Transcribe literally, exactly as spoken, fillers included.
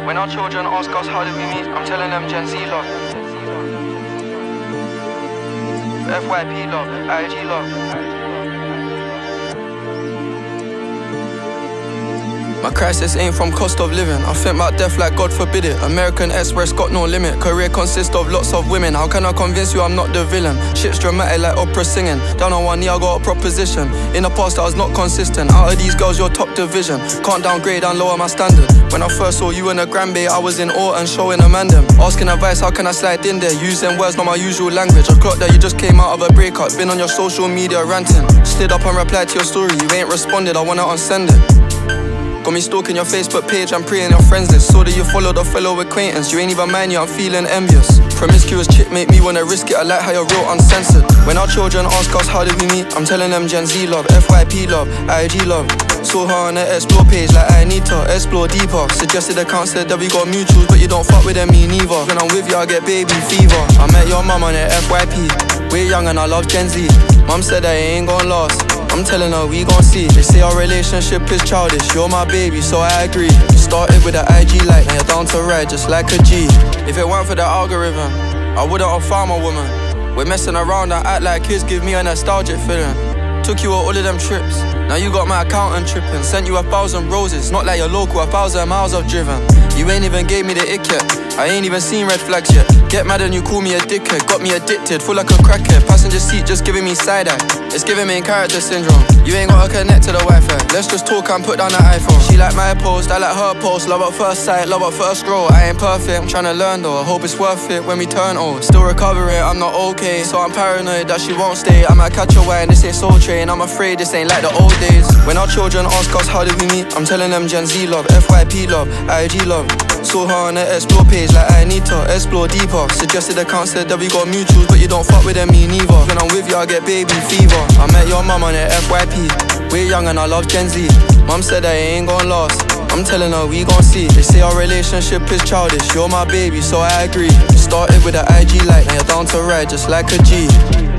When our children ask us how did we meet, I'm telling them Gen Z love, F Y P love, I G love. My crisis ain't from cost of living. I think about death like God forbid it. American Express got no limit. Career consists of lots of women. How can I convince you I'm not the villain? Shit's dramatic like opera singing. Down on one knee I got a proposition. In the past I was not consistent. Out of these girls you're top division. Can't downgrade and lower my standard. When I first saw you in the Granby I was in awe and showing a man them. Asking advice how can I slide in there. Using words not my usual language. I clocked that you just came out of a breakup. Been on your social media ranting. Slid up and replied to your story. You ain't responded, I wanna unsend it. Got me stalking your Facebook page and preying your friends list. Saw that you followed a fellow acquaintance. You ain't even mind you, I'm feeling envious. Promiscuous chick make me wanna risk it. I like how you're real uncensored. When our children ask us how did we meet, I'm telling them Gen Z love, F Y P love, I G love. Saw her on the explore page like I need to explore deeper. Suggested account said that we got mutuals, but you don't fuck with them, me neither. When I'm with you I get baby fever. I met your mum on the F Y P. We're young and I love Gen Z. Mum said that it ain't gon' last. I'm telling her we gon' see. They say our relationship is childish. You're my baby, so I agree. You started with the I G light, now you're down to ride just like a G. If it weren't for the algorithm, I wouldn't have found my woman. We're messing around and act like kids give me a nostalgic feeling. Took you on all of them trips. Now you got my accountant tripping. Sent you a thousand roses, not like your local, a thousand miles I've driven. You ain't even gave me the ick yet. I ain't even seen red flags yet. Get mad and you call me a dickhead. Got me addicted, full like a crackhead. Passenger seat just giving me side eye. It's giving me character syndrome. You ain't gotta connect to the Wi-Fi. Let's just talk and put down the iPhone. She like my post, I like her post. Love at first sight, love at first scroll. I ain't perfect, I'm tryna learn though. I hope it's worth it when we turn old. Still recovering, I'm not okay. So I'm paranoid that she won't stay. I might catch a wine, this ain't Soul Train. I'm afraid this ain't like the old days. When our children ask us how did we meet, I'm telling them Gen Z love, F Y P love, I G love. Saw her on the explore page like I need to explore deeper. Suggested account said that we got mutuals, but you don't fuck with them, me neither. When I'm with you I get baby fever. I met your mum on the F Y P. We're young and I love Gen Z. Mum said that it ain't gon' last. I'm telling her we gon' see. They say our relationship is childish. You're my baby, so I agree. You started with the I G light, now you're down to ride just like a G.